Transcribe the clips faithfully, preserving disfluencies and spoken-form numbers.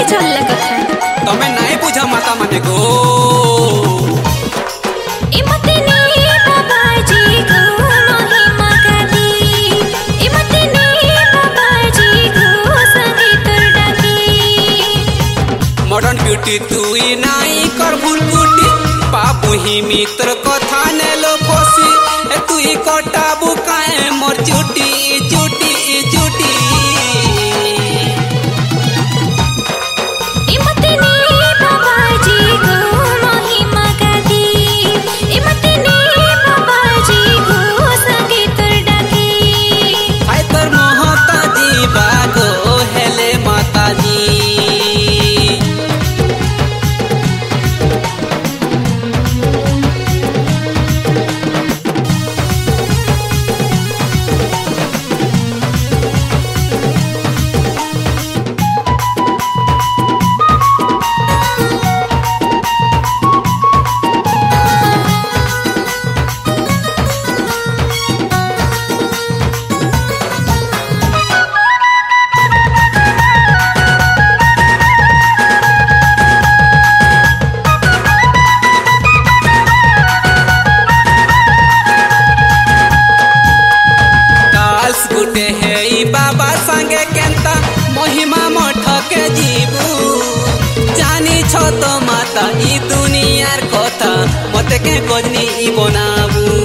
चलला कथा तमे नहीं बुझा माता माने गो इमतनी बाबाजी गो महिमा गादी इमतनी बाबाजी गो संगीत डाकी मॉडर्न ब्यूटी तुई नहीं कर भूल कुटी पापू ही मित्र कथा ने लो खोसी तुई कोटा बुकाए मोर चुटी चुटी चुटी बाबा संगे केंता महिमा मठ के जीवू जानी छो तो माता ई दुनियार कथा मते के गजनी ई बनाबू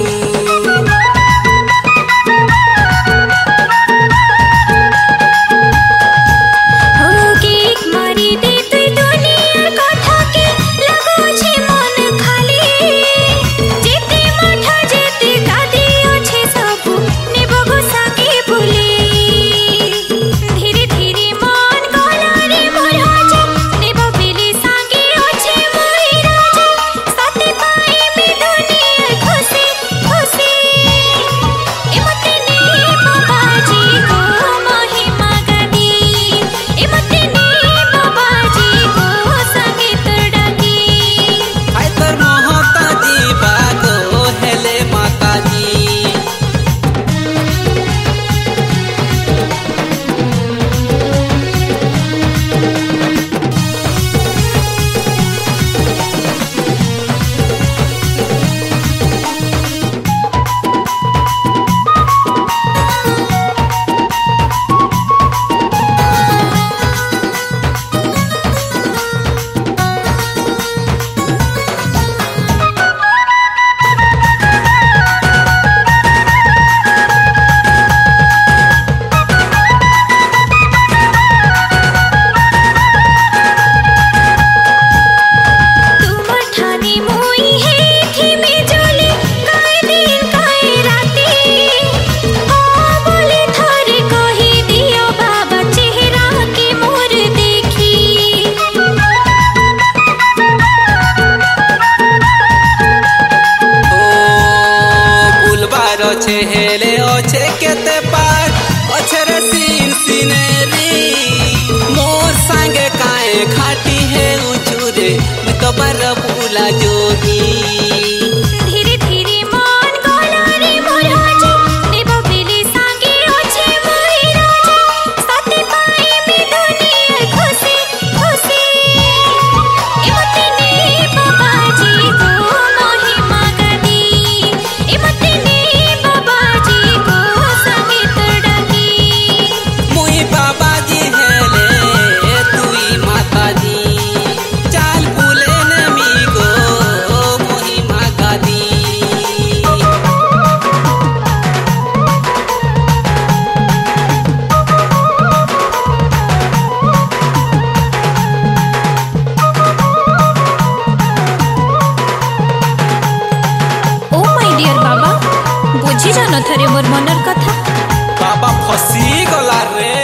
अच्छे हेले अच्छे केते पार अच्छे रे सीन सीनेरी मोर संगे काए खाटी है उचुरे मैं तो बार भूला जोगी थरे मोर मनर कथा बाबा फसी गला रे।